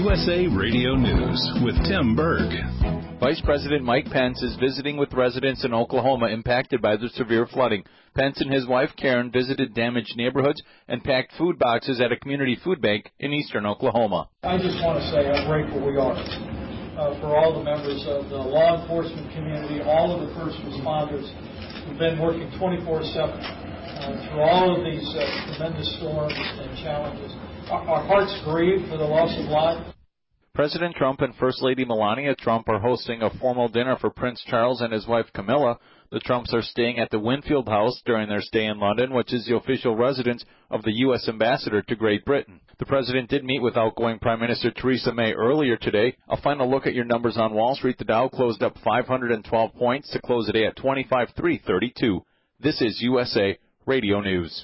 USA Radio News with Tim Berg. Vice President Mike Pence is visiting with residents in Oklahoma impacted by the severe flooding. Pence and his wife Karen visited damaged neighborhoods and packed food boxes at a community food bank in eastern Oklahoma. I just want to say how grateful we are for all the members of the law enforcement community, all of the first responders who've been working 24/7 through all of these tremendous storms and challenges. Our hearts grieve for the loss of life. President Trump and First Lady Melania Trump are hosting a formal dinner for Prince Charles and his wife Camilla. The Trumps are staying at the Winfield House during their stay in London, which is the official residence of the U.S. ambassador to Great Britain. The president did meet with outgoing Prime Minister Theresa May earlier today. A final look at your numbers on Wall Street. The Dow closed up 512 points to close the day at 25,332. This is USA Radio News.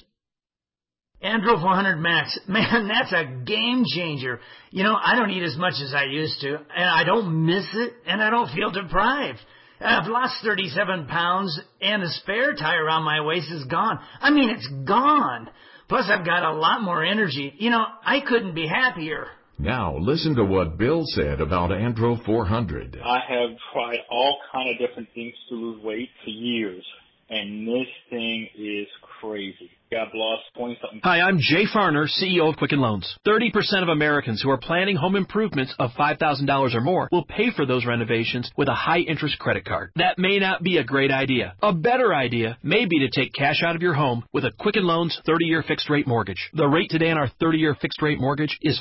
Andro 400 Max, man, that's a game changer. You know, I don't eat as much as I used to, and I don't miss it, and I don't feel deprived. I've lost 37 pounds, and the spare tire around my waist is gone. I mean, it's gone. Plus, I've got a lot more energy. You know, I couldn't be happier. Now, listen to what Bill said about Andro 400. I have tried all kind of different things to lose weight for years, and this thing is crazy. I've lost 20-something. Hi, I'm Jay Farner, CEO of Quicken Loans. 30% of Americans who are planning home improvements of $5,000 or more will pay for those renovations with a high-interest credit card. That may not be a great idea. A better idea may be to take cash out of your home with a Quicken Loans 30-year fixed-rate mortgage. The rate today on our 30-year fixed-rate mortgage is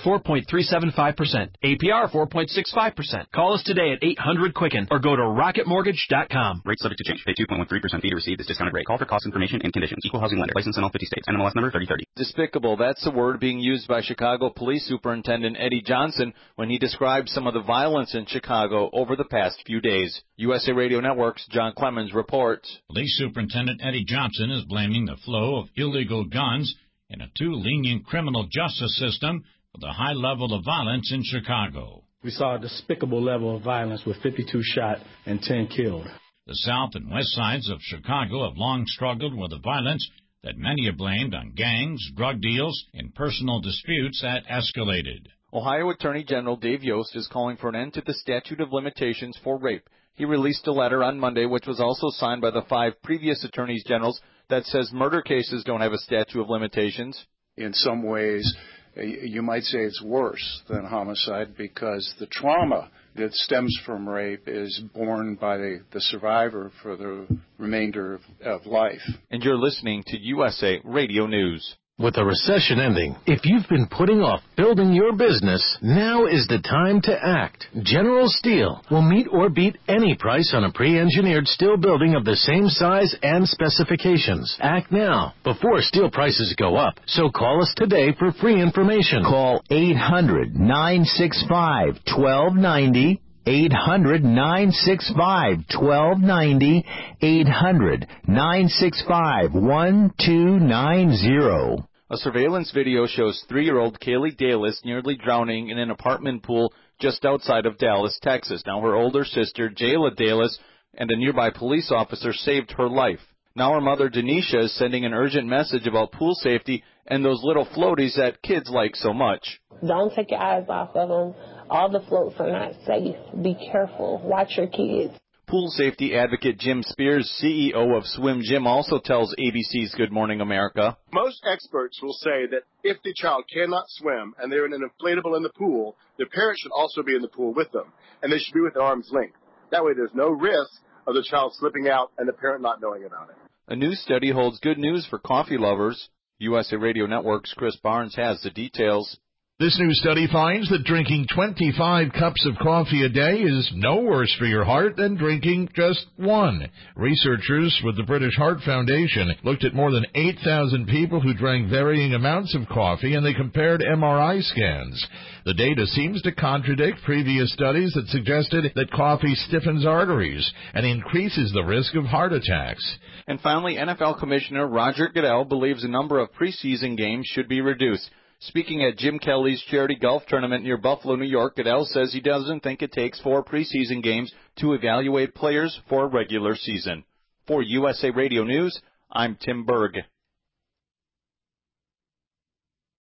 4.375%. APR 4.65%. Call us today at 800-QUICKEN or go to rocketmortgage.com. Rate subject to change. Pay 2.13% fee to receive this discounted rate. Call for cost information and conditions. Equal housing lender. License in all 50 states. NMLS number 3030. Despicable. That's the word being used by Chicago Police Superintendent Eddie Johnson when he described some of the violence in Chicago over the past few days. USA Radio Network's John Clemens reports. Police Superintendent Eddie Johnson is blaming the flow of illegal guns in a too lenient criminal justice system for the high level of violence in Chicago. We saw a despicable level of violence with 52 shot and 10 killed. The south and west sides of Chicago have long struggled with the violence that many have blamed on gangs, drug deals, and personal disputes that escalated. Ohio Attorney General Dave Yost is calling for an end to the statute of limitations for rape. He released a letter on Monday, which was also signed by the 5 previous attorneys generals, that says murder cases don't have a statute of limitations. In some ways, you might say it's worse than homicide because the trauma that stems from rape is borne by the survivor for the remainder of life. And you're listening to USA Radio News. With the recession ending, if you've been putting off building your business, now is the time to act. General Steel will meet or beat any price on a pre-engineered steel building of the same size and specifications. Act now, before steel prices go up. So call us today for free information. Call 800-965-1290. 800-965-1290, 800-965-1290. A surveillance video shows 3-year-old Kaylee Dalis nearly drowning in an apartment pool just outside of Dallas, Texas. Now her older sister, Jayla Dalis, and a nearby police officer saved her life. Now her mother, Denisha, is sending an urgent message about pool safety and those little floaties that kids like so much. Don't take your eyes off of them. All the floats are not safe. Be careful. Watch your kids. Pool safety advocate Jim Spears, CEO of Swim Gym, also tells ABC's Good Morning America. Most experts will say that if the child cannot swim and they're in an inflatable in the pool, the parent should also be in the pool with them, and they should be within arm's length. That way there's no risk of the child slipping out and the parent not knowing about it. A new study holds good news for coffee lovers. USA Radio Network's Chris Barnes has the details. This new study finds that drinking 25 cups of coffee a day is no worse for your heart than drinking just one. Researchers with the British Heart Foundation looked at more than 8,000 people who drank varying amounts of coffee, and they compared MRI scans. The data seems to contradict previous studies that suggested that coffee stiffens arteries and increases the risk of heart attacks. And finally, NFL Commissioner Roger Goodell believes the number of preseason games should be reduced. Speaking at Jim Kelly's charity golf tournament near Buffalo, New York, Goodell says he doesn't think it takes 4 preseason games to evaluate players for a regular season. For USA Radio News, I'm Tim Berg.